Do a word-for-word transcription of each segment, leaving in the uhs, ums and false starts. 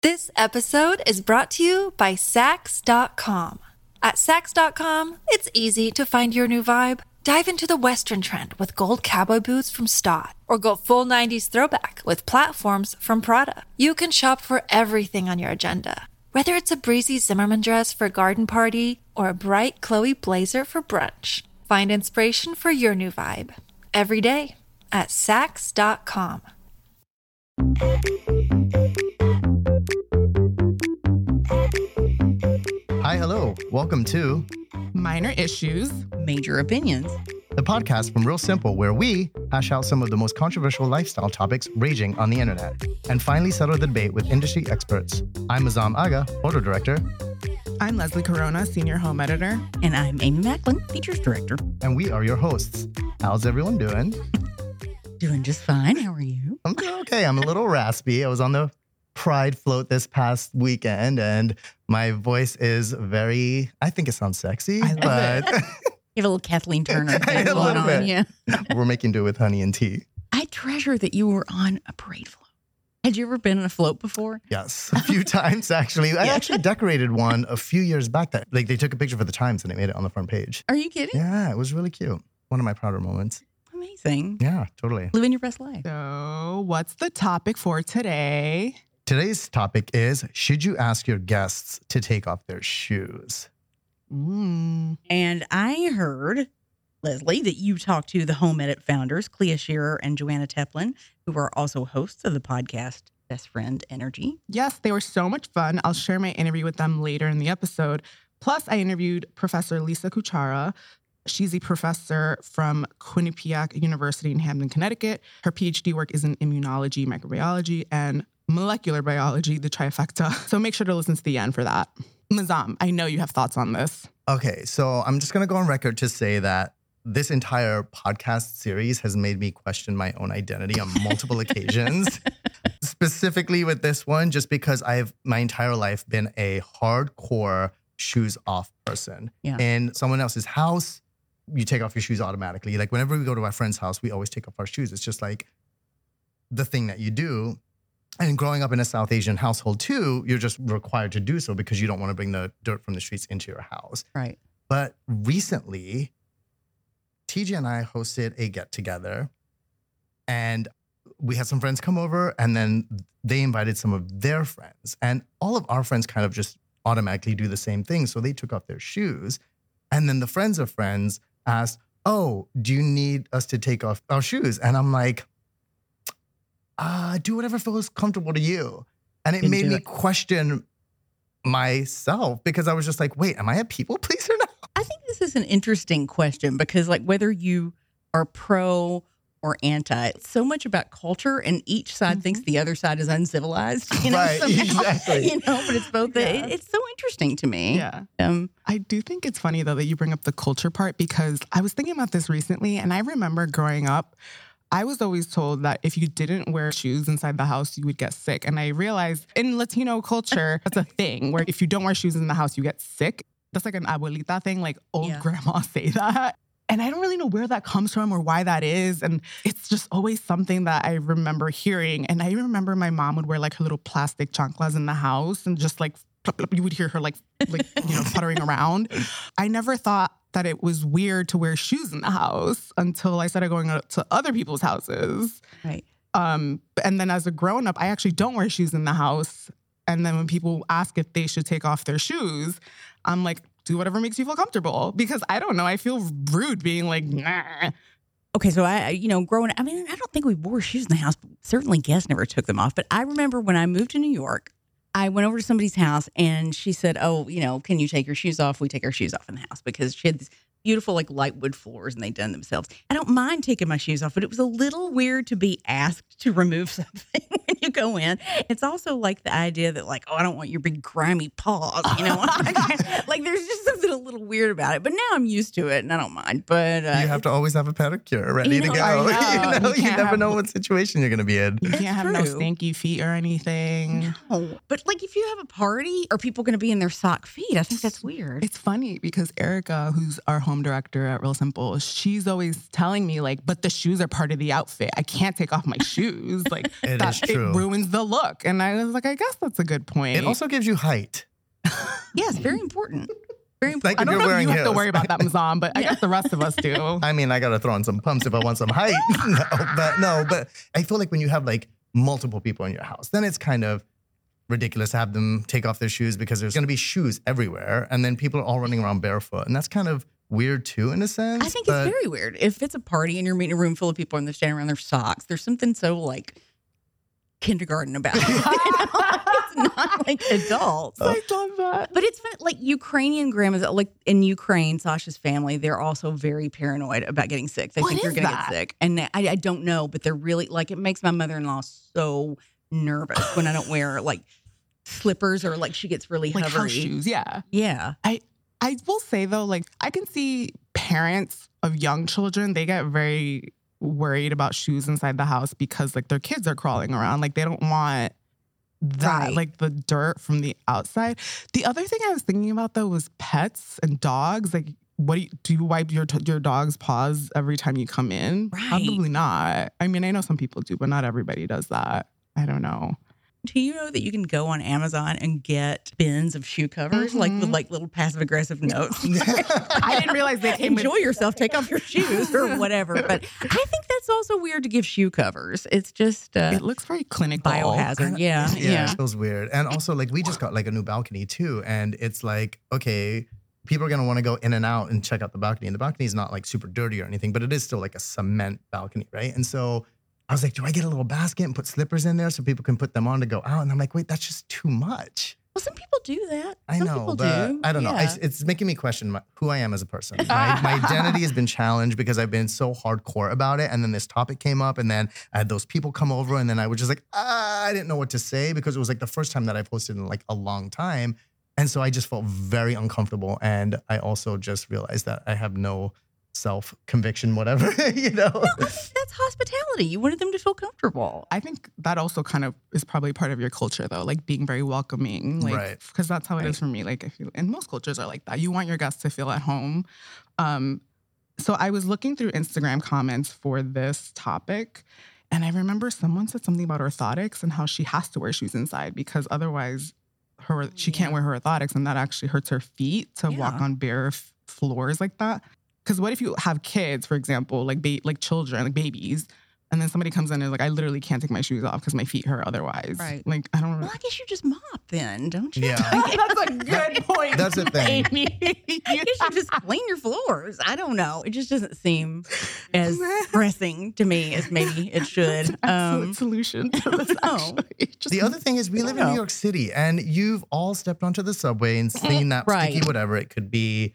This episode is brought to you by Sax dot com. At Sax dot com, it's easy to find your new vibe. Dive into the Western trend with gold cowboy boots from Stott, or go full nineties throwback with platforms from Prada. You can shop for everything on your agenda, whether it's a breezy Zimmermann dress for a garden party or a bright Chloe blazer for brunch. Find inspiration for your new vibe every day at Sax dot com. Hi, hello. Welcome to Minor Issues, Major Opinions, the podcast from Real Simple, where we hash out some of the most controversial lifestyle topics raging on the internet and finally settle the debate with industry experts. I'm Azam Aga, photo director. I'm Leslie Corona, senior home editor. And I'm Amy Macklin, features director. And we are your hosts. How's everyone doing? Doing just fine. How are you? I'm doing okay. I'm a little raspy. I was on the Pride float this past weekend, and my voice is very, I think it sounds sexy, I love but You have a little Kathleen Turner A thing little going on. bit. Yeah. we're making do with honey and tea. I treasure that you were on a parade float. Had you ever been on a float before? Yes, a few times actually. I actually decorated one a few years back that like they took a picture for the Times and they made it on the front page. Are you kidding? Yeah, it was really cute. One of my prouder moments. Amazing. Yeah, totally. Living your best life. So, what's the topic for today? Today's topic is, should you ask your guests to take off their shoes? Mm. And I heard, Leslie, that you talked to the Home Edit founders, Clea Shearer and Joanna Teplin, who are also hosts of the podcast Best Friend Energy. Yes, they were so much fun. I'll share my interview with them later in the episode. Plus, I interviewed Professor Lisa Kuchara. She's a professor from Quinnipiac University in Hamden, Connecticut. Her PhD work is in immunology, microbiology, and molecular biology, the trifecta. So make sure to listen to the end for that. Mazam, I know you have thoughts on this. Okay, so I'm just going to go on record to say that this entire podcast series has made me question my own identity on multiple occasions. Specifically with this one, just because I've my entire life been a hardcore shoes off person. Yeah. In someone else's house, you take off your shoes automatically. Like whenever we go to our friend's house, we always take off our shoes. It's just like the thing that you do. And growing up in a South Asian household too, you're just required to do so because you don't want to bring the dirt from the streets into your house. Right. But recently, T J and I hosted a get together, and we had some friends come over, and then they invited some of their friends. And all of our friends kind of just automatically do the same thing. So they took off their shoes. And then the friends of friends asked, oh, do you need us to take off our shoes? And I'm like, uh, do whatever feels comfortable to you. And it Didn't made do me it. question myself because I was just like, wait, am I a people pleaser now? I think this is an interesting question because, like, whether you are pro or anti, it's so much about culture, and each side Mhm. thinks the other side is uncivilized. You know, Right, somehow, exactly. You know, but it's both. Yeah. It, it's so interesting to me. Yeah. Um. I do think it's funny, though, that you bring up the culture part because I was thinking about this recently, and I remember growing up, I was always told that if you didn't wear shoes inside the house, you would get sick. And I realized in Latino culture, that's a thing where if you don't wear shoes in the house, you get sick. That's like an abuelita thing, like old Yeah. grandmas say that. And I don't really know where that comes from or why that is. And it's just always something that I remember hearing. And I remember my mom would wear like her little plastic chanclas in the house and just like, you would hear her like, like you know, puttering around. I never thought that it was weird to wear shoes in the house until I started going out to other people's houses. Right. Um, and then as a grown-up, I actually don't wear shoes in the house. And then when people ask if they should take off their shoes, I'm like, do whatever makes you feel comfortable. Because I don't know, I feel rude being like, nah. Okay, so I, I- you know, growing up, I mean, I don't think we wore shoes in the house. But certainly guests never took them off. But I remember when I moved to New York, I went over to somebody's house and she said, oh, you know, can you take your shoes off? We take our shoes off in the house because she had these beautiful like light wood floors and they'd done themselves. I don't mind taking my shoes off, but it was a little weird to be asked to remove something when you go in. It's also like the idea that like, oh, I don't want your big grimy paws, you know? Like there's just something a little weird about it. But now I'm used to it and I don't mind. But uh, You have to always have a pedicure ready You to know, go. I know. You know, You you can't never have- know what situation you're going to be in. You can't have no true. stinky feet or anything. no. But like if you have a party, are people going to be in their sock feet? I think that's weird. It's funny because Erica, who's our home director at Real Simple, she's always telling me like, but the shoes are part of the outfit. I can't take off my shoes. Like It that, is true. ruins the look. And I was like, I guess that's a good point. It also gives you height. Yes, very important. Very Like important. I if don't you're know if wearing you have to heels. worry about that, Mazan, but I guess the rest of us do. I mean, I gotta throw on some pumps if I want some height. no, but no, but I feel like when you have like multiple people in your house, then it's kind of ridiculous to have them take off their shoes because there's gonna be shoes everywhere, and then people are all running around barefoot, and that's kind of weird too, in a sense. I think but it's very weird. If it's a party and you're meeting a room full of people and they're standing around their socks, there's something so like kindergarten about it. You know? It's not like adults. I love that. But it's fun. Like Ukrainian grandmas, like in Ukraine, Sasha's family, they're also very paranoid about getting sick. They What think you're is going to that? get sick. And I, I don't know, but they're really like, it makes my mother-in-law so nervous when I don't wear like slippers or like she gets really Like hovery. house shoes, yeah. Yeah. I will say though, like I can see parents of young children, they get very worried about shoes inside the house because like their kids are crawling around. Like they don't want that, Right. like the dirt from the outside. The other thing I was thinking about though was pets and dogs. Like what do you, do you wipe your your dog's paws every time you come in? Right. Probably not. I mean, I know some people do, but not everybody does that. I don't know. Do you know that you can go on Amazon and get bins of shoe covers, like with Mhm. like little passive aggressive notes? I didn't realize they came with Enjoy yourself, take off your shoes or whatever. But I think that's also weird to give shoe covers. It's just uh, it looks very clinical. biohazard. Yeah, yeah, yeah. it feels weird. And also, like, we just got like a new balcony too, and it's like, okay, people are gonna want to go in and out and check out the balcony, and the balcony is not like super dirty or anything, but it is still like a cement balcony, right? And so I was like, do I get a little basket and put slippers in there so people can put them on to go out? And I'm like, wait, that's just too much. Well, some people do that. I some know, people but do. I don't know. Yeah. It's, it's making me question my, who I am as a person. My, my identity has been challenged because I've been so hardcore about it. And then this topic came up, and then I had those people come over, and then I was just like, ah, I didn't know what to say because it was like the first time that I posted in like a long time. And so I just felt very uncomfortable. And I also just realized that I have no self-conviction, whatever, you know? No, I think that's hospitality. You wanted them to feel comfortable. I think that also kind of is probably part of your culture, though, like being very welcoming, like Right. because that's how it is Right. for me. Like, if you, and most cultures are like that. You want your guests to feel at home. Um, so I was looking through Instagram comments for this topic, and I remember someone said something about orthotics and how she has to wear shoes inside because otherwise, her she can't wear her orthotics, and that actually hurts her feet to walk Yeah. on bare f- floors like that. Because what if you have kids, for example, like ba- like children, like babies, and then somebody comes in and is like, I literally can't take my shoes off because my feet hurt otherwise. Right. Like, I don't Well, I guess you just mop then, don't you? Yeah. That's a good point. That's the thing. Amy. I guess you just clean your floors. I don't know. It just doesn't seem as pressing to me as maybe it should. Excellent Um, solution to this, no. actually. Just The other thing is we live in No. New York City, and you've all stepped onto the subway and seen that Right. sticky whatever. It could be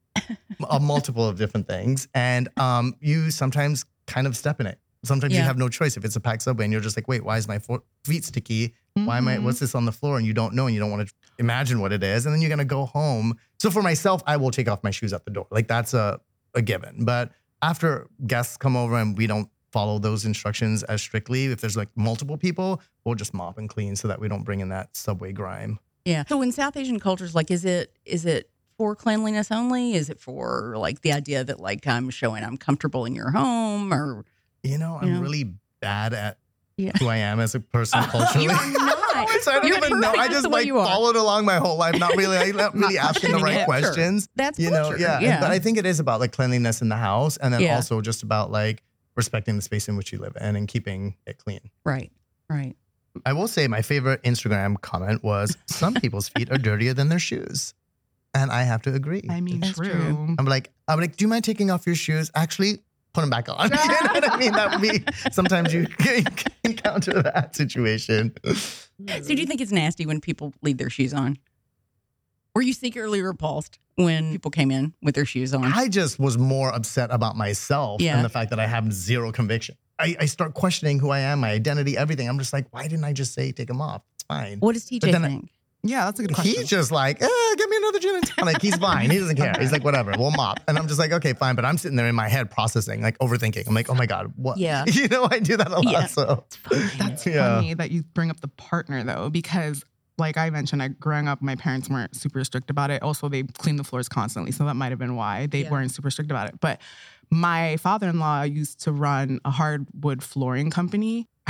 a multiple of different things. And um, you sometimes kind of step in it. Sometimes you Yeah. have no choice if it's a packed subway and you're just like, wait, why is my fo- feet sticky? Why am I, Mhm. what's this on the floor? And you don't know and you don't want to imagine what it is. And then you're going to go home. So for myself, I will take off my shoes at the door. Like that's a, a given. But after guests come over and we don't follow those instructions as strictly, if there's like multiple people, we'll just mop and clean so that we don't bring in that subway grime. Yeah. So in South Asian cultures, like, is it is it for cleanliness only? Is it for like the idea that like I'm showing I'm comfortable in your home or You know, I'm Yeah. really bad at Yeah. who I am as a person culturally. you're not? So I don't You're even know. I perfect just the way like you are. followed along my whole life, not really, like, not really asking the questioning right it. Sure. questions. That's You know, culture. yeah. yeah. But I think it is about like cleanliness in the house, and then Yeah. also just about like respecting the space in which you live in and keeping it clean. right. Right. I will say my favorite Instagram comment was, "Some people's feet are dirtier than their shoes," and I have to agree. I mean, That's true. true. I'm like, I'm like, do you mind taking off your shoes? Actually, put them back on. You know what I mean? That would be, sometimes you encounter that situation. So do you think it's nasty when people leave their shoes on? Were you secretly repulsed when people came in with their shoes on? I just was more upset about myself Yeah. and the fact that I have zero conviction. I, I start questioning who I am, my identity, everything. I'm just like, why didn't I just say take them off? It's fine. What does T J But then I- think? Yeah, that's a good question. He's just like, eh, get me another gin and tonic. He's fine. He doesn't care. He's like, whatever, we'll mop. And I'm just like, okay, fine. But I'm sitting there in my head processing, like overthinking. I'm like, oh my God, what? Yeah. You know, I do that a lot. Yeah. So That's Yeah. funny that you bring up the partner though, because like I mentioned, I growing up, my parents weren't super strict about it. Also, they cleaned the floors constantly, so that might have been why they Yeah. weren't super strict about it. But my father-in-law used to run a hardwood flooring company. I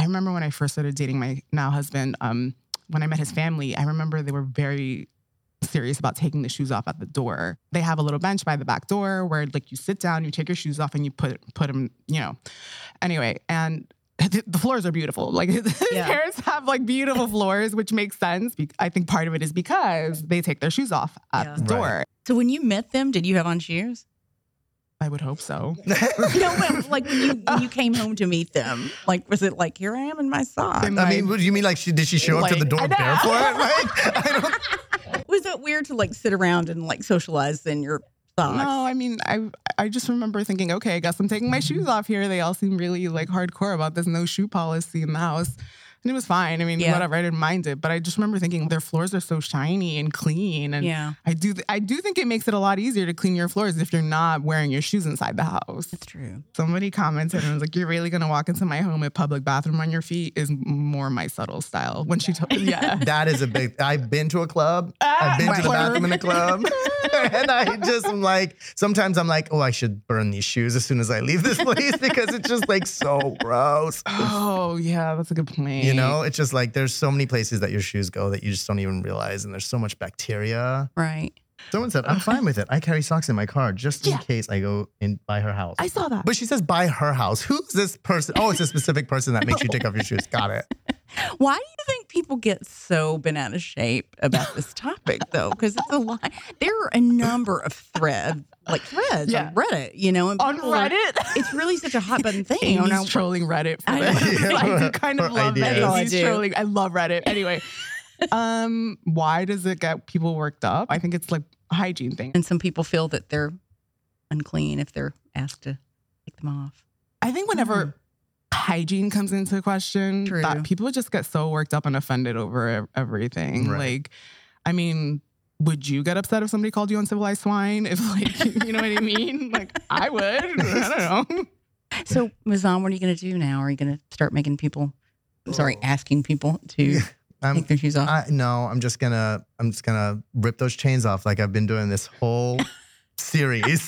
I remember when I first started dating my now husband, um, when I met his family, I remember they were very serious about taking the shoes off at the door. They have a little bench by the back door where like you sit down, you take your shoes off and you put put them, you know. Anyway, and the floors are beautiful. Like his Yeah. parents have like beautiful floors, which makes sense. I think part of it is because they take their shoes off at Yeah. the door. Right. So when you met them, did you have on shoes? I would hope so. No, when, like when you when you came home to meet them, like was it like here I am in my socks? In I my- mean, what do you mean like she did she show up to the Like, door I know. barefoot? Like, I don't. Was it weird to like sit around and like socialize in your socks? No, I mean, I I just remember thinking, okay, I guess I'm taking my shoes off here. They all seem really like hardcore about this no shoe policy in the house. And it was fine. I mean, Yeah. whatever. I didn't mind it. But I just remember thinking their floors are so shiny and clean. And Yeah, I do th- I do think it makes it a lot easier to clean your floors if you're not wearing your shoes inside the house. that's true. Somebody commented and was like, "You're really gonna walk into my home with public bathroom on your feet?" Is more my subtle style. When she told, yeah, That is a big. I've been to a club. I've been to the Right. bathroom in a club, and I just am like. Sometimes I'm like, oh, I should burn these shoes as soon as I leave this place because it's just like so gross. Oh yeah, that's a good point. You know, it's just like there's so many places that your shoes go that you just don't even realize, and there's so much bacteria. Right. Someone said, I'm fine with it. I carry socks in my car just in Yeah. case I go in by her house. I saw that. But she says by her house. Who's this person? Oh, it's a specific person that makes you take off your shoes. Got it. Why do you think people get so bent out of shape about this topic, though? Because it's a lot. There are a number of thread, like threads Yeah. on Reddit, you know, and On people are- Reddit? it's really such a hot button thing. Amy's You know? trolling Reddit for I this. know. I do kind of For love ideas. that. That's all I Amy's do. trolling. I love Reddit. Anyway, um, why does it get people worked up? I think it's like a hygiene thing. And some people feel that they're unclean if they're asked to take them off. I think whenever Mm. hygiene comes into question, True. that people just get so worked up and offended over ev- everything. Right. Like, I mean, would you get upset if somebody called you uncivilized swine? If like, you know what I mean? Like, I would. I don't know. So, Mazan, what are you going to do now? Are you going to start making people, I'm sorry, Oh. asking people to I'm, take their shoes off? I, no, I'm just gonna I'm just gonna rip those chains off like I've been doing this whole series.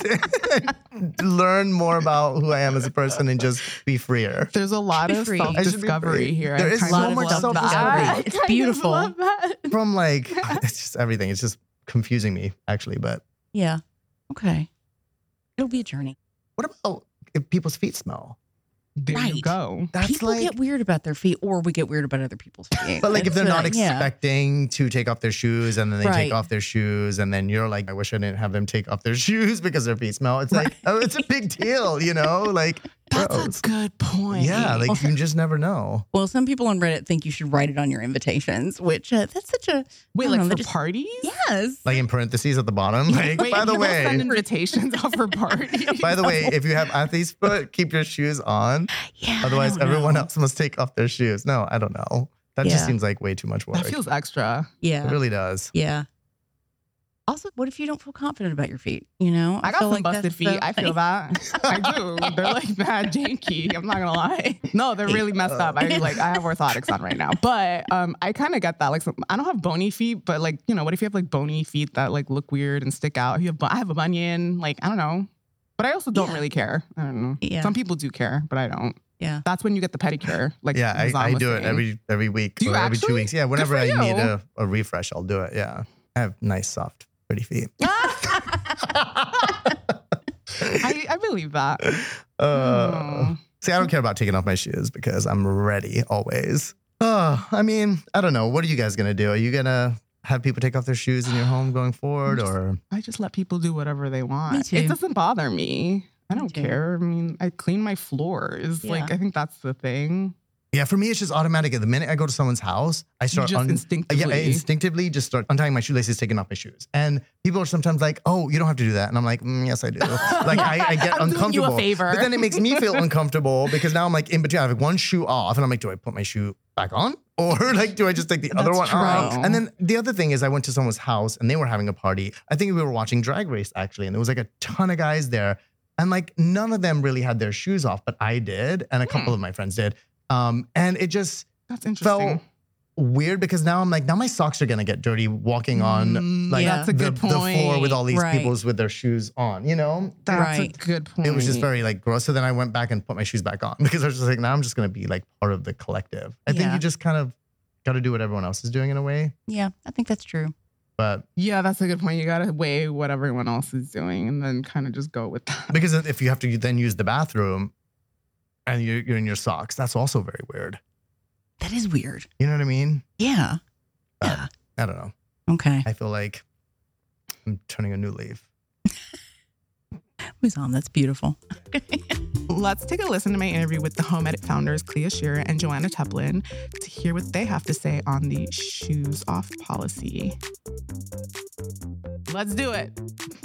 Learn more about who I am as a person and just be freer. There's a lot Be of free. self I should be discovery free. here. There I is kind so of much love self-discovery. that. I It's kind of beautiful. love that. From like it's just everything. It's just confusing me actually. But Yeah. Okay. It'll be a journey. what about if people's feet smell? There Right. you go. That's People like get weird about their feet, or we get weird about other people's feet. But like if they're That's, not uh, yeah. expecting to take off their shoes and then they Right. take off their shoes and then you're like, I wish I didn't have them take off their shoes because their feet smell. It's like, oh, it's a big deal, you know? Like, That's gross. a good point. Yeah, like you just never know. Well, some people on Reddit think you should write it on your invitations, which uh, that's such a Wait, I don't like know, for they're just- parties? yes. Like in parentheses at the bottom. Like, Wait, by the people send way, invitations out for parties. by the way, if you have athlete's foot, keep your shoes on. yeah. I Otherwise, don't everyone know. else must take off their shoes. No, I don't know. That Yeah. just seems like way too much work. that feels extra. Yeah. It really does. Yeah. Also, what if you don't feel confident about your feet? You know, I got feel some like busted that's feet. so- I feel that. I do. They're like mad janky. I'm not gonna lie. No, they're really messed up. I like I have orthotics on right now. But um I kind of get that. Like some, I don't have bony feet, but like, you know, what if you have like bony feet that like look weird and stick out? You have bu- I have a bunion, like I don't know. But I also don't Yeah. really care. I don't know. Yeah. Some people do care, but I don't. Yeah. That's when you get the pedicure. Like Yeah, I, Razan I was do it saying. every every week Do you or every two actually? weeks. Yeah, Good whenever for I need you. a, a refresh, I'll do it. Yeah. I have nice, soft, pretty feet. I, I believe that. Uh, Oh. see, I don't care about taking off my shoes because I'm ready always. Uh, I mean, I don't know. What are you guys going to do? Are you going to have people take off their shoes in your home going forward just- or? I just let people do whatever they want. Me too. It doesn't bother me. I Me don't too. care. I mean, I clean my floors. Like, Yeah. I think that's the thing. Yeah, for me, it's just automatic. The minute I go to someone's house, I You start just un- instinctively. Yeah, I instinctively just start untying my shoelaces, taking off my shoes. And people are sometimes like, oh, you don't have to do that. And I'm like, mm, yes, I do. Like, I, I get I'm doing you a uncomfortable. favor. But then it makes me feel uncomfortable because now I'm like in between. I have one shoe off and I'm like, do I put my shoe back on? Or like, do I just take the other That's one off? true. And then the other thing is I went to someone's house and they were having a party. I think we were watching Drag Race actually. And there was like a ton of guys there. And like none of them really had their shoes off, but I did. And a couple Hmm. of my friends did. Um, and it just That's interesting. felt weird because now I'm like, now my socks are gonna get dirty walking on Mm, like yeah. That's a the, good the floor point. with all these Right. people's with their shoes on, you know? That's Right. a good point. It was just very like gross. So then I went back and put my shoes back on because I was just like, now I'm just gonna be like part of the collective. I think Yeah. you just kind of gotta do what everyone else is doing in a way. Yeah, I think that's true. But Yeah, that's a good point. You got to weigh what everyone else is doing and then kind of just go with that. because if you have to then use the bathroom and you're, you're in your socks, that's also very weird. That is weird. You know what I mean? Yeah. But Yeah. I don't know. Okay. I feel like I'm turning a new leaf. Who's on? That's beautiful. Let's take a listen to my interview with the Home Edit founders, Clea Shearer and Joanna Teplin, to hear what they have to say on the shoes off policy. Let's do it.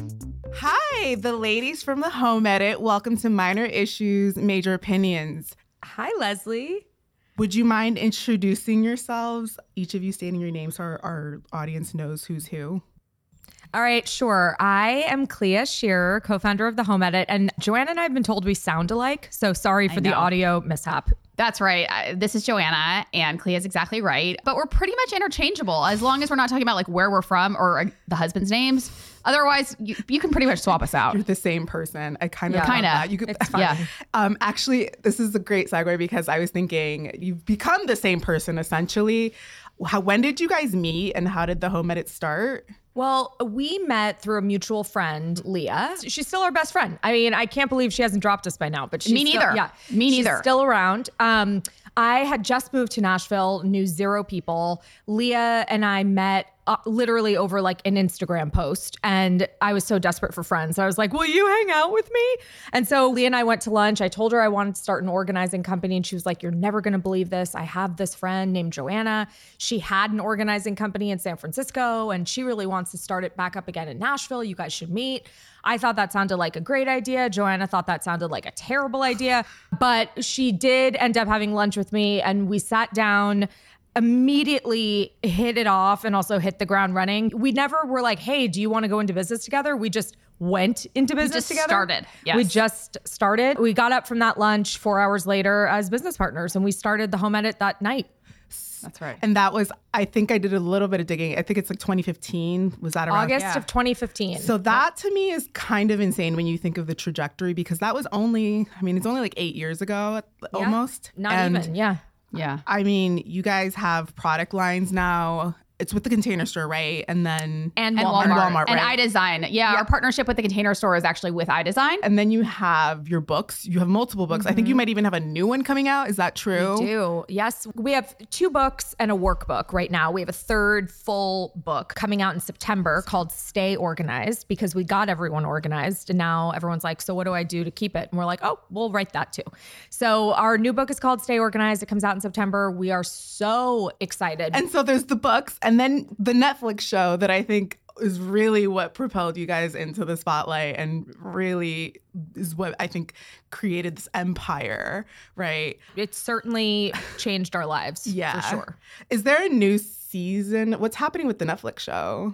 Hi, the ladies from the Home Edit. Welcome to Minor Issues, Major Opinions. Hi, Leslie. Would you mind introducing yourselves? Each of you stating your names so our, our audience knows who's who. All right, sure. I am Clea Shearer, co-founder of The Home Edit, and Joanna and I have been told we sound alike, so sorry for the know. audio mishap. That's right. I, this is Joanna, and Clea is exactly right. But we're pretty much interchangeable as long as we're not talking about like where we're from or uh, the husband's names. Otherwise, you, you can pretty much swap us out. You're the same person. I kind of Yeah. love Kinda. that. You could, It's fine. Yeah. Um, actually, this is a great segue because I was thinking you've become the same person essentially. How, when did you guys meet and how did the Home Edit start? Well, we met through a mutual friend, Leah. She's still our best friend. I mean, I can't believe she hasn't dropped us by now, but she's Me still- neither. yeah, Me she's neither. still around. Um, I had just moved to Nashville, knew zero people. Leah and I met uh, literally over like an Instagram post, and I was so desperate for friends. So I was like, will you hang out with me? And so Leah and I went to lunch. I told her I wanted to start an organizing company, and she was like, you're never going to believe this. I have this friend named Joanna. She had an organizing company in San Francisco, and she really wants to start it back up again in Nashville. You guys should meet. I thought that sounded like a great idea. Joanna thought that sounded like a terrible idea, but she did end up having lunch with me, and we sat down, immediately hit it off, and also hit the ground running. We never were like, hey, do you want to go into business together? We just went into business just together. started. Yes. We just started. We got up from that lunch four hours later as business partners, and we started the Home Edit that night. That's right. And that was, I think I did a little bit of digging. I think it's like twenty fifteen. Was that around? August yeah. of twenty fifteen. So that to me is kind of insane when you think of the trajectory because that was only, I mean, it's only like eight years ago Yeah. almost. Not And even, yeah. Yeah. I mean, you guys have product lines now. It's with the Container Store, right? And then And, and Walmart. Walmart, And right? iDesign. Yeah, our partnership with the Container Store is actually with iDesign. And then you have your books. You have multiple books. I think you might even have a new one coming out. Is that true? We do. Yes. We have two books and a workbook right now. We have a third full book coming out in September called Stay Organized because we got everyone organized. And now everyone's like, so what do I do to keep it? And we're like, oh, we'll write that too. So our new book is called Stay Organized. It comes out in September. We are so excited. And so there's the books and then the Netflix show that I think is really what propelled you guys into the spotlight and really is what I think created this empire, right? it certainly changed our lives. Yeah. For sure. Is there a new season? What's happening with the Netflix show?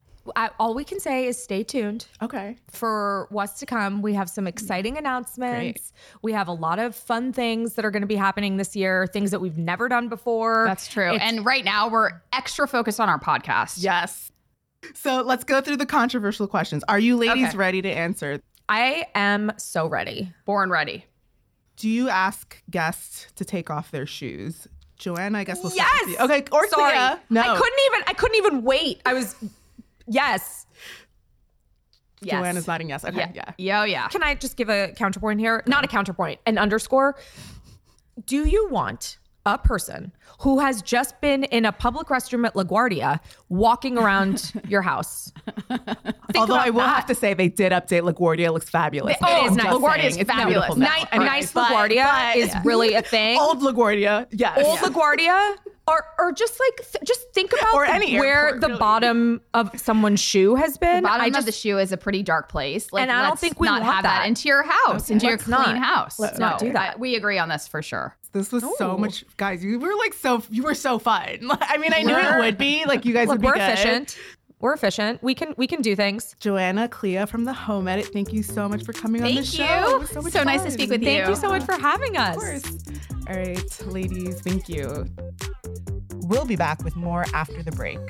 I, all we can say is stay tuned Okay. for what's to come. We have some exciting announcements. We have a lot of fun things that are going to be happening this year, things that we've never done before. That's true. It's- And right now we're extra focused on our podcast. Yes. So let's go through the controversial questions. Are you ladies Okay. ready to answer? I am so ready. Born ready. Do you ask guests to take off their shoes? Joanna, I guess we'll start Yes. with you. Okay. Or Sorry. Clea. No. I couldn't even. I couldn't even wait. I was. Yes. Yes. Joanna's nodding yes. Okay. Yeah. Yeah, oh, yeah. Can I just give a counterpoint here? Not a counterpoint, an underscore. Do you want a person who has just been in a public restroom at LaGuardia walking around your house? Although about I will that. have to say they did update LaGuardia. It looks fabulous. It is I'm nice. just LaGuardia is saying, it's fabulous. beautiful now. Ni- a Right. nice But- LaGuardia but- is really a thing. Old LaGuardia. Yes. Old LaGuardia, or or just like th- just think about Or the- any where airport, the really. bottom of someone's shoe has been. The bottom I of just the shoe is a pretty dark place. Like, And I don't let's think we not want have that. that. into your house, into your Let's clean not. house. Let's not do that. I- We agree on this for sure. This was so Ooh. much, guys. You were like so. You were so fun. I mean, I knew We're- it would be. Like you guys Look, would be we're good. efficient. We're efficient. We can we can do things. Joanna, Clea from the Home Edit. Thank you so much for coming on the Thank show. you. It was so much So nice to fun. speak with Thank you. you so much for having us. Of course. All right, ladies. Thank you. We'll be back with more after the break.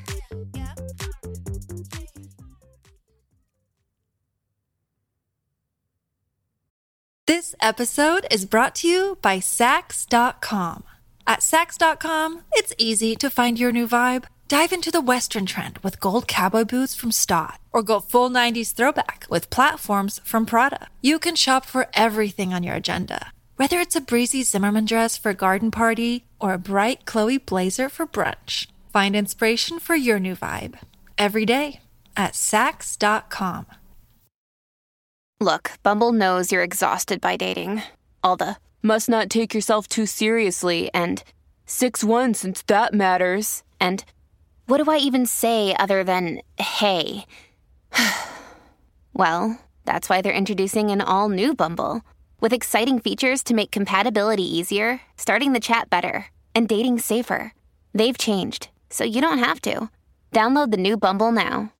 This episode is brought to you by Sax dot com. At Sax dot com, it's easy to find your new vibe. Dive into the Western trend with gold cowboy boots from Stott, or go full nineties throwback with platforms from Prada. You can shop for everything on your agenda, whether it's a breezy Zimmermann dress for a garden party or a bright Chloe blazer for brunch. Find inspiration for your new vibe every day at Sax dot com. Look, Bumble knows you're exhausted by dating. All the must not take yourself too seriously and six one since that matters. And what do I even say other than hey? Well, that's why they're introducing an all-new Bumble with exciting features to make compatibility easier, starting the chat better, and dating safer. They've changed, so you don't have to. Download the new Bumble now.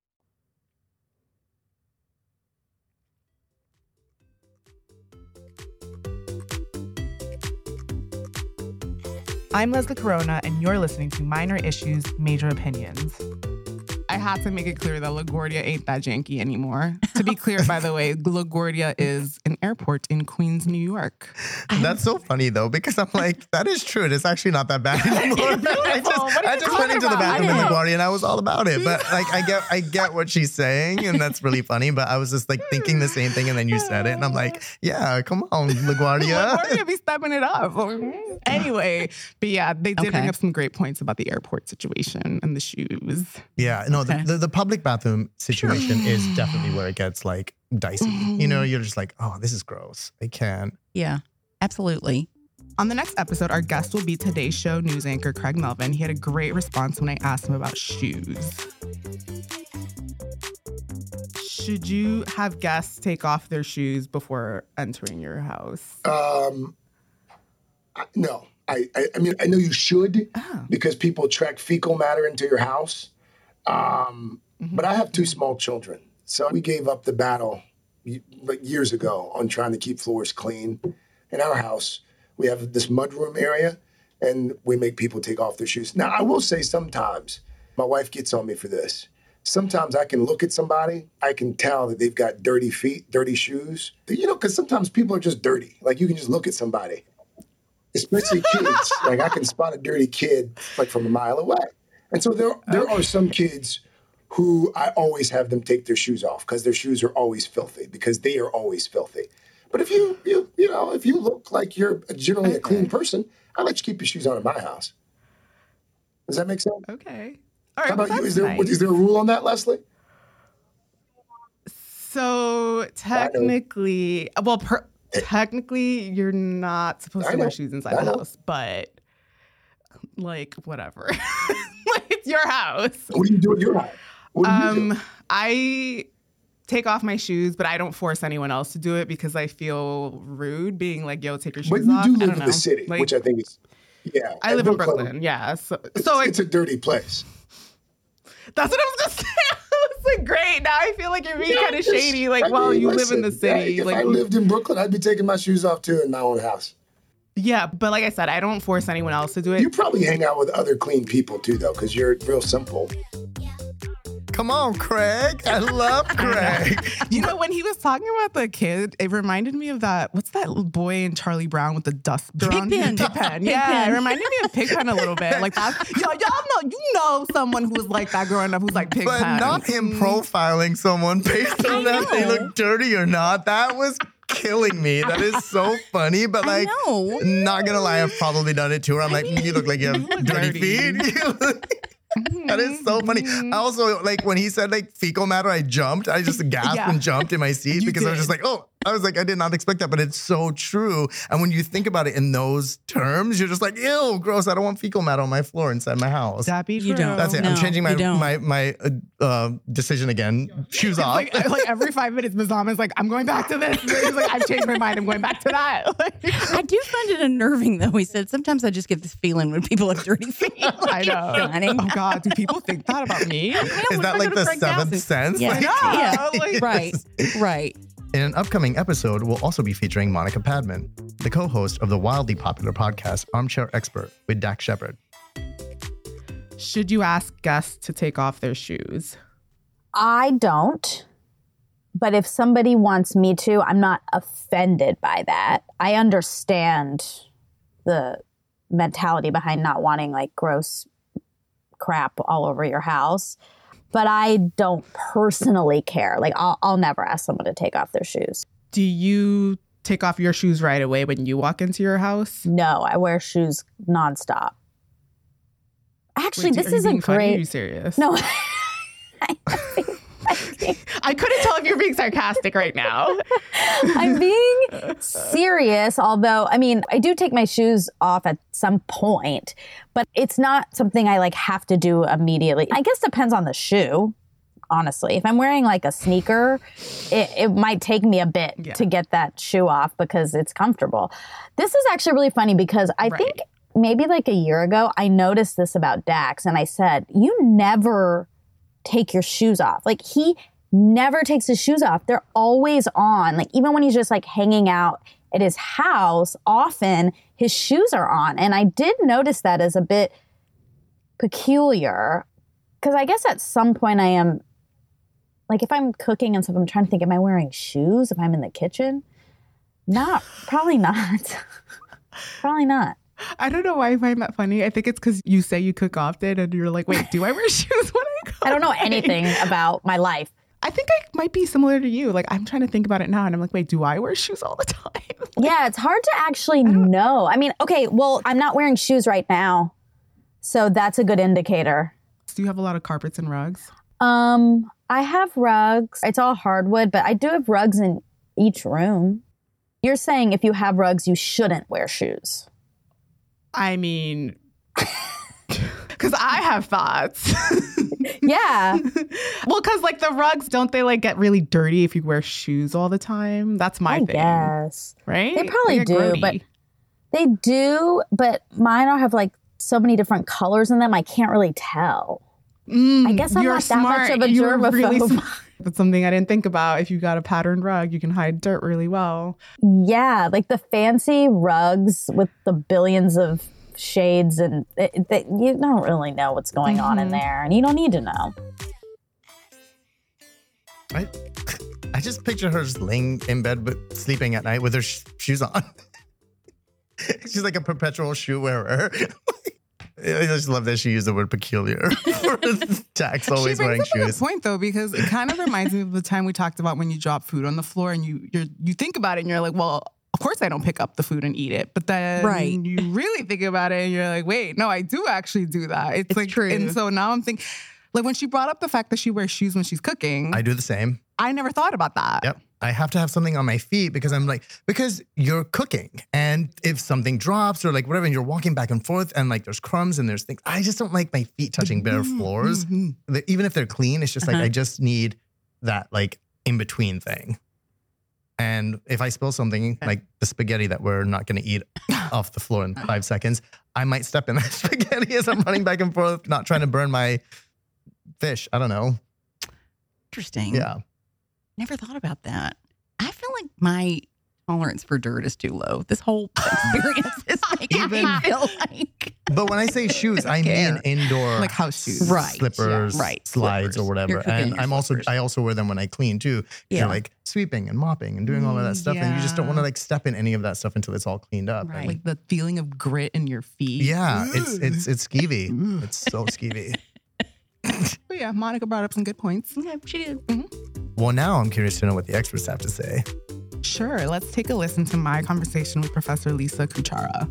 I'm Leslie Corona, and you're listening to Minor Issues, Major Opinions. I have to make it clear that LaGuardia ain't that janky anymore. To be clear, by the way, LaGuardia is an airport in Queens, New York. That's so funny, though, because I'm like, that is true. It's actually not that bad anymore. I just, I just went into the bathroom in LaGuardia and I was all about it. But like, I get I get what she's saying, and that's really funny. But I was just like thinking the same thing, and then you said it, and I'm like, yeah, come on, LaGuardia. LaGuardia be stepping it up. Anyway, but yeah, they did Okay. bring up some great points about the airport situation and the shoes. Yeah, no, Okay. the, the, the public bathroom situation is definitely where it gets like dicey. You know, you're just like, oh, this is gross. I can't. Yeah, absolutely. On the next episode, our guest will be Today Show news anchor Craig Melvin. He had a great response when I asked him about shoes. Should you have guests take off their shoes before entering your house? Um, I- no, I, I, I mean, I know you should Oh. because people track fecal matter into your house. Um, but I have two small children, so we gave up the battle y- like years ago on trying to keep floors clean. In our house, we have this mudroom area, and we make people take off their shoes. Now, I will say sometimes my wife gets on me for this. Sometimes I can look at somebody, I can tell that they've got dirty feet, dirty shoes. You know, because sometimes people are just dirty. Like you can just look at somebody, especially kids. Like I can spot a dirty kid like from a mile away. And so there, there are some kids who I always have them take their shoes off because their shoes are always filthy because they are always filthy. But if you, you, you know, if you look like you're generally a clean person, I let you keep your shoes on in my house. Does that make sense? Okay. All right. How about well, you? Is that's there nice. is there a rule on that, Leslie? So technically, well, per, technically, you're not supposed I to know. wear shoes inside I the know. house, but like whatever, like it's your house. What do you do at your house? What do you do? Um, I take off my shoes, but I don't force anyone else to do it because I feel rude being like, "Yo, take your But shoes you off." do I live don't in know. the city, Like, which I think is, yeah. I and live in Brooklyn. Yeah, so It's, so it's it, a dirty place. that's what I was gonna say. I was like, great. Now I feel like you're being Yeah, kind of just- shady. Like, I well, mean, you live in listen, the city. hey, if like, I lived in Brooklyn, I'd be taking my shoes off too in my own house. yeah, but like I said, I don't force anyone else to do it. You probably hang out with other clean people too, though, because you're real simple. Come on, Craig. I love Craig. You know, when he was talking about the kid, it reminded me of that. What's that boy in Charlie Brown with the duster on? Pigpen. Pigpen. Yeah, Pigpen. it reminded me of Pigpen a little bit. Like that. Yo, y'all know, you know, someone who was like that growing up, who's like Pigpen. But not him profiling someone based on that they look dirty or not. That was killing me. That is so funny. But like, I know. not gonna lie, I've probably done it too. Where I'm like, you look like you have look dirty dirty. feet. You look- That is so funny. I also, like, when he said, like, fecal matter, I jumped. I just gasped Yeah. and jumped in my seat You because I was did. just like, oh, I was like, I did not expect that, but it's so true. And when you think about it in those terms, you're just like, ew, gross. I don't want fecal matter on my floor inside my house. That be You true. don't. That's it. No, I'm changing my you don't. my my uh, uh, decision again. Shoes off. Like, like every five minutes, Mazama's like, I'm going back to this. He's like, I've changed my mind. I'm going back to that. Like, I do find it unnerving, though. He said sometimes I just get this feeling when people have dirty feet. I Like, know. it's stunning. Oh God, do people think that about me? Is that like the seventh sense? Yeah. Like, Yeah, like- Right. Right. in an upcoming episode, we'll also be featuring Monica Padman, the co-host of the wildly popular podcast Armchair Expert with Dak Shepard. Should you ask guests to take off their shoes? I don't. But if somebody wants me to, I'm not offended by that. I understand the mentality behind not wanting like gross crap all over your house. But I don't personally care. Like I'll, I'll never ask someone to take off their shoes. Do you take off your shoes right away when you walk into your house? No, I wear shoes nonstop. Actually, Wait, this are you is a being funny or great. Are you serious? No. I couldn't tell if you're being sarcastic right now. I'm being serious, although, I mean, I do take my shoes off at some point, but it's not something I like have to do immediately. I guess depends on the shoe, honestly. If I'm wearing like a sneaker, it, it might take me a bit yeah. to get that shoe off because it's comfortable. This is actually really funny because I right. think maybe like a year ago, I noticed this about Dax and I said, you never take your shoes off. Like he never takes his shoes off. They're always on. Like even when he's just like hanging out at his house, often his shoes are on. And I did notice that as a bit peculiar because I guess at some point I am like, if I'm cooking and stuff, I'm trying to think, am I wearing shoes if I'm in the kitchen? Not, probably not. Probably not. I don't know why I find that funny. I think it's because you say you cook often and you're like, wait, do I wear shoes when I cook? I don't know anything about my life. I think I might be similar to you. Like, I'm trying to think about it now and I'm like, wait, do I wear shoes all the time? Like, yeah, it's hard to actually I know. I mean, okay, well, I'm not wearing shoes right now. So that's a good indicator. Do you have a lot of carpets and rugs? Um, I have rugs. It's all hardwood, but I do have rugs in each room. You're saying if you have rugs, you shouldn't wear shoes. I mean, because I have thoughts. Yeah. Well, because like the rugs, don't they like get really dirty if you wear shoes all the time? That's my I thing. Guess. Right? They probably they do, grody. but they do. But mine all have like so many different colors in them. I can't really tell. Mm, I guess I'm you're not smart. that much of a You're germaphobe. Really smart. That's something I didn't think about. If you got a patterned rug, you can hide dirt really well. Yeah, like the fancy rugs with the billions of shades and it, it, you don't really know what's going mm-hmm. on in there and you don't need to know. I, I just picture her just laying in bed but sleeping at night with her sh- shoes on. She's like a perpetual shoe wearer. I just love that she used the word peculiar. Dax always she wearing brings up shoes. A good point though, because it kind of reminds me of the time we talked about when you drop food on the floor and you you're, you think about it and you're like, well, of course I don't pick up the food and eat it. But then right. you really think about it and you're like, wait, no, I do actually do that. It's, it's like true. And so now I'm thinking, like when she brought up the fact that she wears shoes when she's cooking. I do the same. I never thought about that. Yep. I have to have something on my feet because I'm like, because you're cooking and if something drops or like whatever, and you're walking back and forth and like there's crumbs and there's things, I just don't like my feet touching bare floors. Mm-hmm. Even if they're clean, it's just like, uh-huh. I just need that like in between thing. And if I spill something like the spaghetti that we're not going to eat off the floor in five seconds, I might step in that spaghetti as I'm running back and forth, not trying to burn my fish. I don't know. Interesting. Yeah. Never thought about that. I feel like my tolerance for dirt is too low. This whole experience is making Even, me feel like. But when I say shoes, I, I mean indoor, like house shoes, right? Slippers, yeah, right. slides, slippers. or whatever. And I'm also slippers. I also wear them when I clean too. Yeah. You're like sweeping and mopping and doing all of that stuff, yeah. and you just don't want to like step in any of that stuff until it's all cleaned up. Right. And, like the feeling of grit in your feet. yeah, it's it's it's skeevy. It's so skeevy. But yeah, Monica brought up some good points. Yeah, she did. Mm-hmm. Well, now I'm curious to know what the experts have to say. Sure, let's take a listen to my conversation with Professor Lisa Kuchara.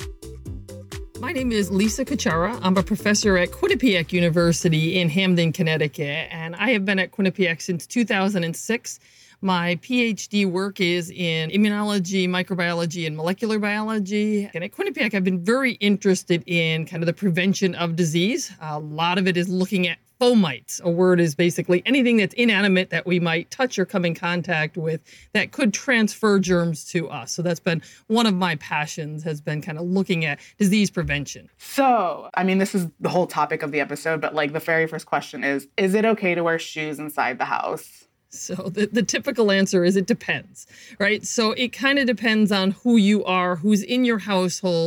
My name is Lisa Kuchara. I'm a professor at Quinnipiac University in Hamden, Connecticut, and I have been at Quinnipiac since two thousand six. My PhD work is in immunology, microbiology, and molecular biology. And at Quinnipiac, I've been very interested in kind of the prevention of disease. A lot of it is looking at fomites. A word is basically anything that's inanimate that we might touch or come in contact with that could transfer germs to us. So that's been one of my passions, has been kind of looking at disease prevention. So, I mean, this is the whole topic of the episode, but like the very first question is, is it okay to wear shoes inside the house? So the, the typical answer is it depends, right? So it kind of depends on who you are, who's in your household.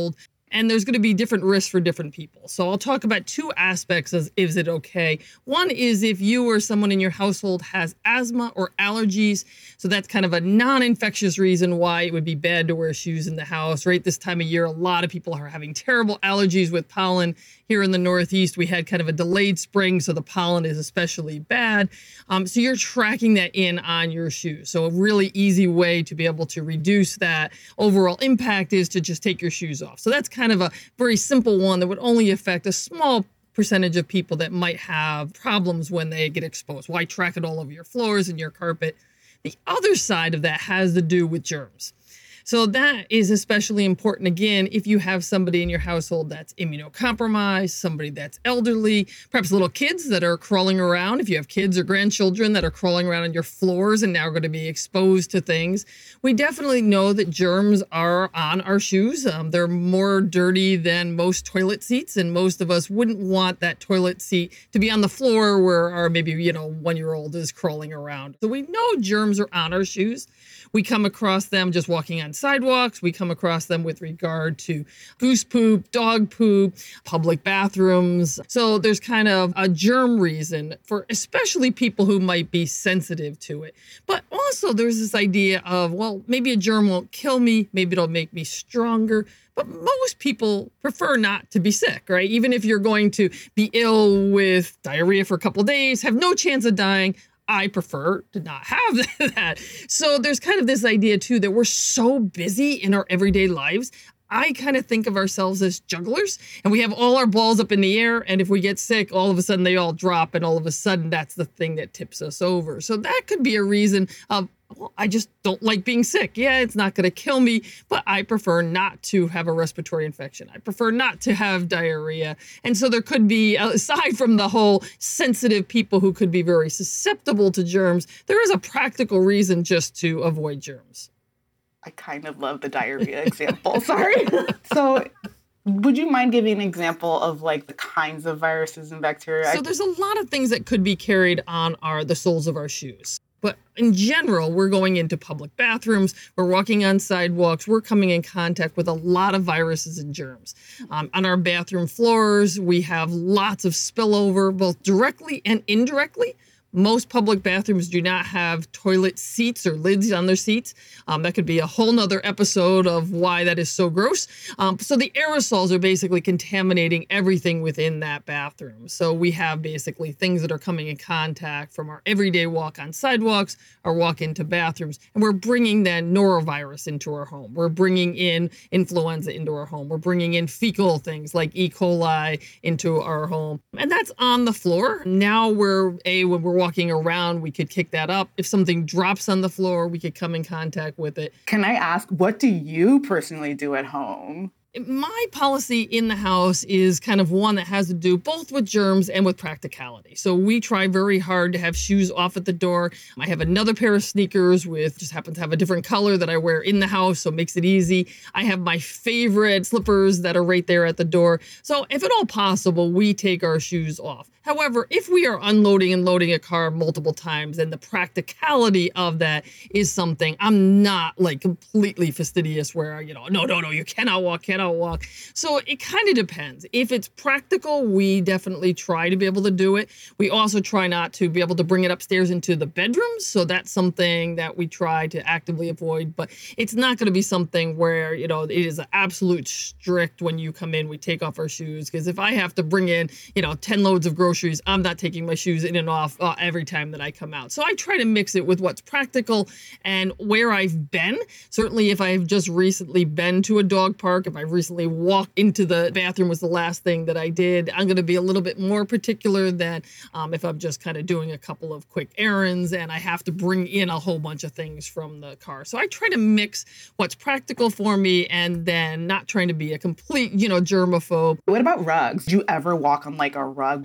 And there's going to be different risks for different people. So I'll talk about two aspects of is it okay. One is if you or someone in your household has asthma or allergies. So that's kind of a non-infectious reason why it would be bad to wear shoes in the house. Right this time of year, a lot of people are having terrible allergies with pollen. Here in the Northeast, we had kind of a delayed spring, so the pollen is especially bad. Um, so you're tracking that in on your shoes. So a really easy way to be able to reduce that overall impact is to just take your shoes off. So that's kind of a very simple one that would only affect a small percentage of people that might have problems when they get exposed. Why track it all over your floors and your carpet? The other side of that has to do with germs. So that is especially important, again, if you have somebody in your household that's immunocompromised, somebody that's elderly, perhaps little kids that are crawling around. If you have kids or grandchildren that are crawling around on your floors and now are going to be exposed to things, we definitely know that germs are on our shoes. Um, they're more dirty than most toilet seats, and most of us wouldn't want that toilet seat to be on the floor where our maybe, you know, one-year-old is crawling around. So we know germs are on our shoes. We come across them just walking on sidewalks. We come across them with regard to goose poop, dog poop, public bathrooms. So there's kind of a germ reason for especially people who might be sensitive to it. But also there's this idea of, well, maybe a germ won't kill me. Maybe it'll make me stronger. But most people prefer not to be sick, right? Even if you're going to be ill with diarrhea for a couple of days, have no chance of dying, I prefer to not have that. So there's kind of this idea, too, that we're so busy in our everyday lives. I kind of think of ourselves as jugglers, and we have all our balls up in the air. And if we get sick, all of a sudden they all drop, and all of a sudden that's the thing that tips us over. So that could be a reason of, well, I just don't like being sick. Yeah, it's not going to kill me, but I prefer not to have a respiratory infection. I prefer not to have diarrhea. And so there could be, aside from the whole sensitive people who could be very susceptible to germs, there is a practical reason just to avoid germs. I kind of love the diarrhea example. Sorry. So would you mind giving an example of like the kinds of viruses and bacteria? So there's a lot of things that could be carried on our the soles of our shoes. But in general, we're going into public bathrooms, we're walking on sidewalks, we're coming in contact with a lot of viruses and germs. Um, on our bathroom floors, we have lots of spillover, both directly and indirectly. Most public bathrooms do not have toilet seats or lids on their seats. Um, that could be a whole nother episode of why that is so gross. Um, so the aerosols are basically contaminating everything within that bathroom. So we have basically things that are coming in contact from our everyday walk on sidewalks, our walk into bathrooms, and we're bringing then norovirus into our home. We're bringing in influenza into our home. We're bringing in fecal things like E. coli into our home. And that's on the floor. Now we're, A, when we're walking around, we could kick that up. If something drops on the floor, we could come in contact with it. Can I ask, what do you personally do at home? My policy in the house is kind of one that has to do both with germs and with practicality. So we try very hard to have shoes off at the door. I have another pair of sneakers with just happen to have a different color that I wear in the house, so it makes it easy. I have my favorite slippers that are right there at the door. So if at all possible, we take our shoes off. However, if we are unloading and loading a car multiple times, then the practicality of that is something I'm not like completely fastidious where, you know, no, no, no, you cannot walk, cannot walk. So it kind of depends. If it's practical, we definitely try to be able to do it. We also try not to be able to bring it upstairs into the bedrooms. So that's something that we try to actively avoid. But it's not going to be something where, you know, it is an absolute strict when you come in, we take off our shoes. Because if I have to bring in, you know, ten loads of groceries, I'm not taking my shoes in and off uh, every time that I come out. So I try to mix it with what's practical and where I've been. Certainly if I've just recently been to a dog park, if I recently walked into the bathroom was the last thing that I did, I'm going to be a little bit more particular than um, if I'm just kind of doing a couple of quick errands and I have to bring in a whole bunch of things from the car. So I try to mix what's practical for me and then not trying to be a complete, you know, germaphobe. What about rugs? Do you ever walk on like a rug with shoes?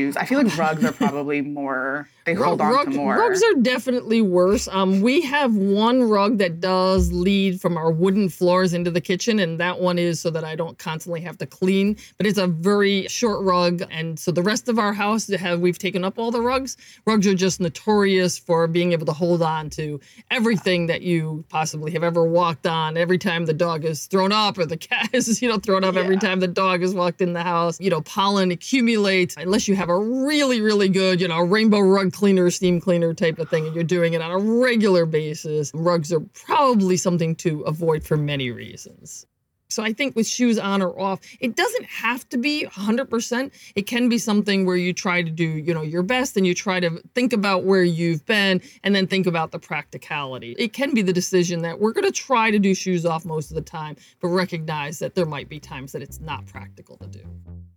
shoes. I feel like rugs are probably more, they Rug- hold on rug- to more. Rugs are definitely worse. Um, we have one rug that does lead from our wooden floors into the kitchen, and that one is so that I don't constantly have to clean. But it's a very short rug, and so the rest of our house have we've taken up all the rugs. Rugs are just notorious for being able to hold on to everything that you possibly have ever walked on. Every time the dog is thrown up, or the cat is you know thrown up. Yeah. Every time the dog has walked in the house, you know pollen accumulates unless you have a really really good you know rainbow rug cleaner, steam cleaner type of thing, and you're doing it on a regular basis. Rugs are probably something to avoid for many reasons. So I think with shoes on or off, it doesn't have to be one hundred percent. It can be something where you try to do, you know, your best, and you try to think about where you've been and then think about the practicality. It can be the decision that we're going to try to do shoes off most of the time, but recognize that there might be times that it's not practical to do.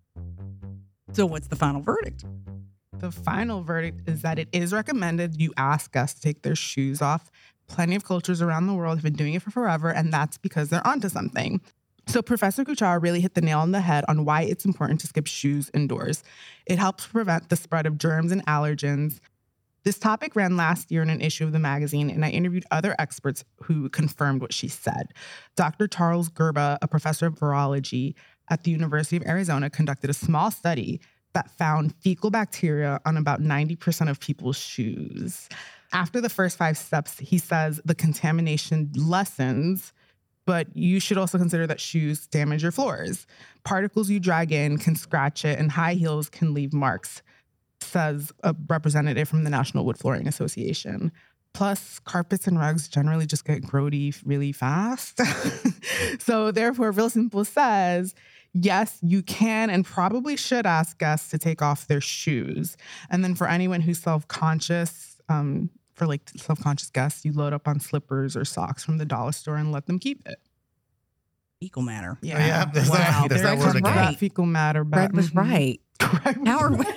So what's the final verdict? The final verdict is that it is recommended you ask guests to take their shoes off. Plenty of cultures around the world have been doing it for forever, and that's because they're onto something. So Professor Kuchar really hit the nail on the head on why it's important to skip shoes indoors. It helps prevent the spread of germs and allergens. This topic ran last year in an issue of the magazine, and I interviewed other experts who confirmed what she said. Doctor Charles Gerba, a professor of virology at the University of Arizona, conducted a small study that found fecal bacteria on about ninety percent of people's shoes. After the first five steps, he says the contamination lessens, but you should also consider that shoes damage your floors. Particles you drag in can scratch it, and high heels can leave marks, says a representative from the National Wood Flooring Association. Plus, carpets and rugs generally just get grody really fast. So therefore, Real Simple says, yes, you can and probably should ask guests to take off their shoes. And then for anyone who's self-conscious, um, for like self-conscious guests, you load up on slippers or socks from the dollar store and let them keep it. Fecal matter. Yeah, Oh, yeah, there's wow. that- there's that There word comes again. that fecal matter. But, Greg was mhm. right. Greg was How are we?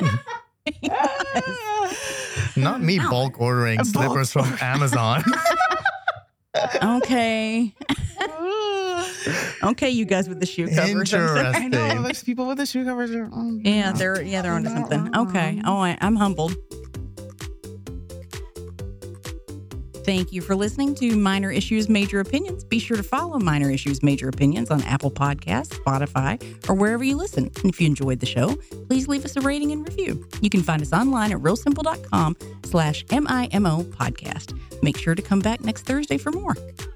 Not me bulk ordering Bulk slippers from Amazon. Okay. Okay, you guys with the shoe covers. I know Interesting. there's people with the shoe covers. Are, oh, Yeah, no. they're yeah, they're onto Not something. wrong. Okay. Oh, I, I'm humbled. Thank you for listening to Minor Issues, Major Opinions. Be sure to follow Minor Issues, Major Opinions on Apple Podcasts, Spotify, or wherever you listen. And if you enjoyed the show, please leave us a rating and review. You can find us online at realsimple.com slash M-I-M-O podcast. Make sure to come back next Thursday for more.